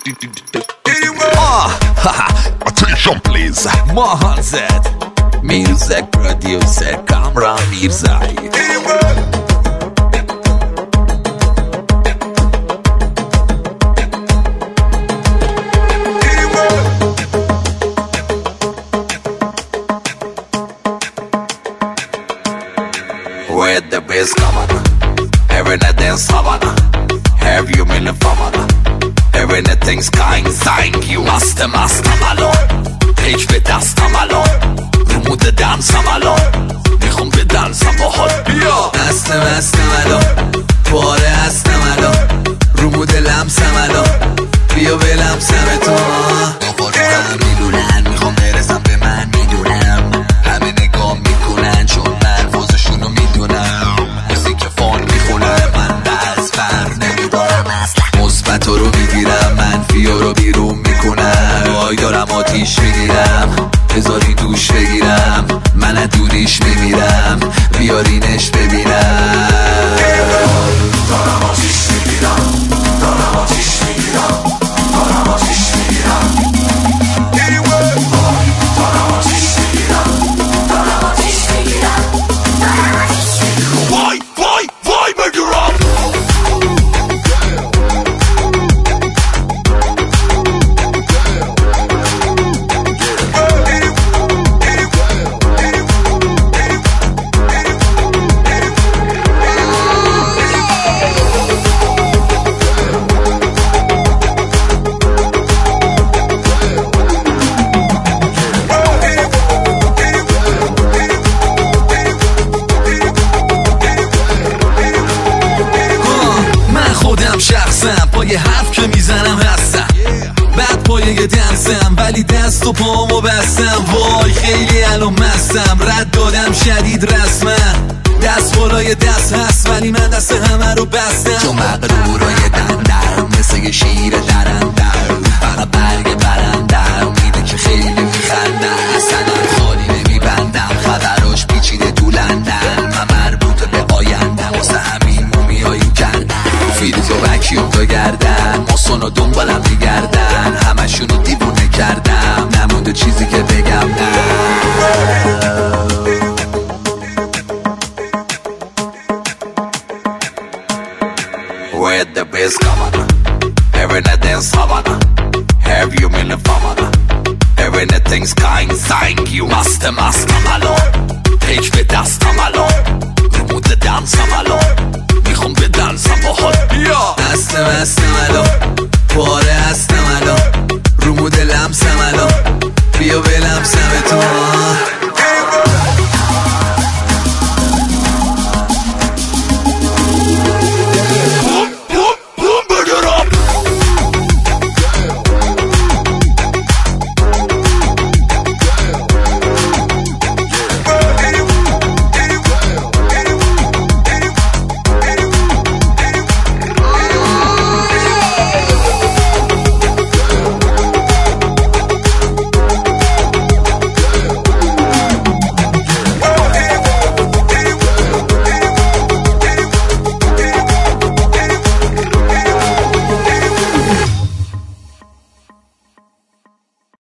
Attention please. Mahan zed Music producer Kamran Mirzai. With the bass coming, every night dance Havana. Have you been a famana? Everything's kind, thank you. Master malon پیج به دستم الان رو مود دنسم الان میخوام به دنسم باحال بیا مستم الان پاره هستم الان رو مود لمسم الان بیا به لمسم تو همه میدونن میخوام برسم به من میدونم همه نگاه میکنن چون من فوزشونو میدونم کسی که فان میخونم من از فرق نمیدارم اصلا مثبت رو میگیرم منفی رو بیرون میکنم وای دارم آتیش میگیرم بذاری دوش بگیرم من از دوریش میمیرم بیارینش ببینم دارم آتیش میگیرم دارم آتیش میگیرم دارم آتیش میگیرم دارم آتیش میگیرم دارم آتیش میگیرم دارم آتیش میگیرم وای وای وای بگیرم شخصم پای حرف که میزنم هستم بعد پای یه دنسم ولی دست و پامو بستم وای خیلی الان مستم رد دادم شدید رسمم دست بالای دست هست ولی من دست همه رو بستم چون مقرورای دندم مثل یه شیر درندم فقط برگ برندم میده که خیلی میخندم اصلا خالی نمیبندم خبراش پیچیده تو لندن من مربوط به آیندم واسه همین مومیایی کردم فیلیز و وکیوم تو گردن ماسونو دنبالم میگردن همشونو دیوونه کردم نمونده چیزی که بگم نه With the bass coming, every night dance Havana. Have you been a famana? Everything's kind, thank you. Master malon پیج به دستم الان رو مود دنسم الان میخوام به دنسم باحال بیا مستم الان پاره